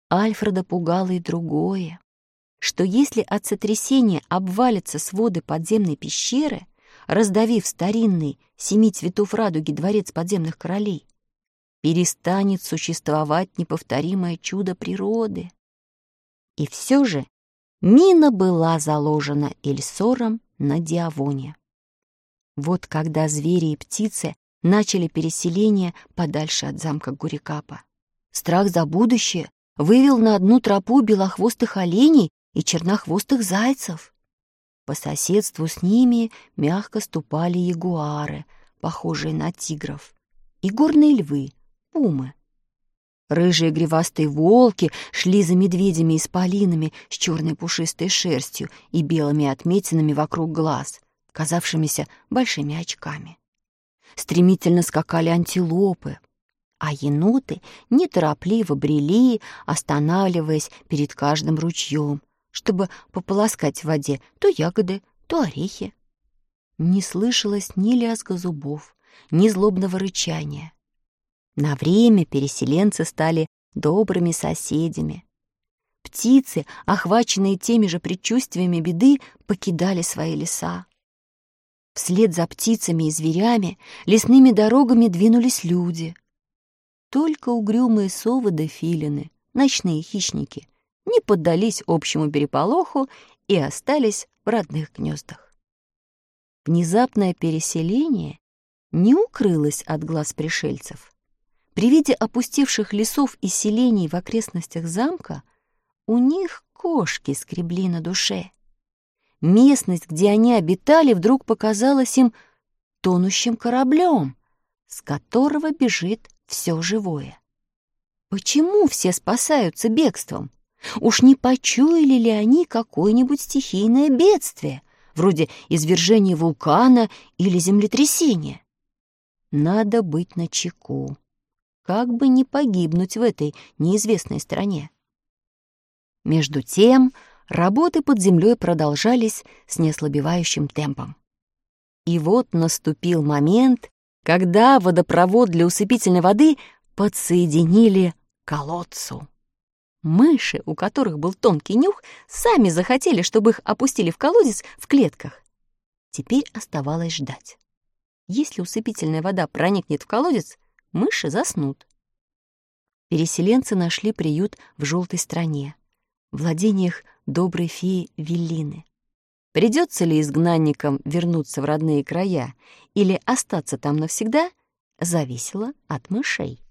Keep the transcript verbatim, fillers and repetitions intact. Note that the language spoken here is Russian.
Альфреда пугало и другое, что если от сотрясения обвалятся своды подземной пещеры, раздавив старинный семи цветов радуги дворец подземных королей, перестанет существовать неповторимое чудо природы. И все же мина была заложена Эльсором на Диавоне. Вот когда звери и птицы начали переселение подальше от замка Гурикапа, страх за будущее вывел на одну тропу белохвостых оленей и чернохвостых зайцев. По соседству с ними мягко ступали ягуары, похожие на тигров, и горные львы, пумы. Рыжие гривастые волки шли за медведями и исполинами с черной пушистой шерстью и белыми отметинами вокруг глаз, казавшимися большими очками. Стремительно скакали антилопы, а еноты неторопливо брели, останавливаясь перед каждым ручьем, чтобы пополоскать в воде то ягоды, то орехи. Не слышалось ни лязга зубов, ни злобного рычания. На время переселенцы стали добрыми соседями. Птицы, охваченные теми же предчувствиями беды, покидали свои леса. Вслед за птицами и зверями лесными дорогами двинулись люди. Только угрюмые совы да филины, ночные хищники, не поддались общему переполоху и остались в родных гнездах. Внезапное переселение не укрылось от глаз пришельцев. При виде опустевших лесов и селений в окрестностях замка у них кошки скребли на душе. Местность, где они обитали, вдруг показалась им тонущим кораблем, с которого бежит все живое. Почему все спасаются бегством? Уж не почуяли ли они какое-нибудь стихийное бедствие, вроде извержения вулкана или землетрясения? Надо быть начеку, как бы не погибнуть в этой неизвестной стране. Между тем работы под землей продолжались с неослабевающим темпом. И вот наступил момент, когда водопровод для усыпительной воды подсоединили к колодцу. Мыши, у которых был тонкий нюх, сами захотели, чтобы их опустили в колодец в клетках. Теперь оставалось ждать. Если усыпительная вода проникнет в колодец, мыши заснут. Переселенцы нашли приют в желтой стране, в владениях доброй феи Веллины. Придется ли изгнанникам вернуться в родные края или остаться там навсегда, зависело от мышей.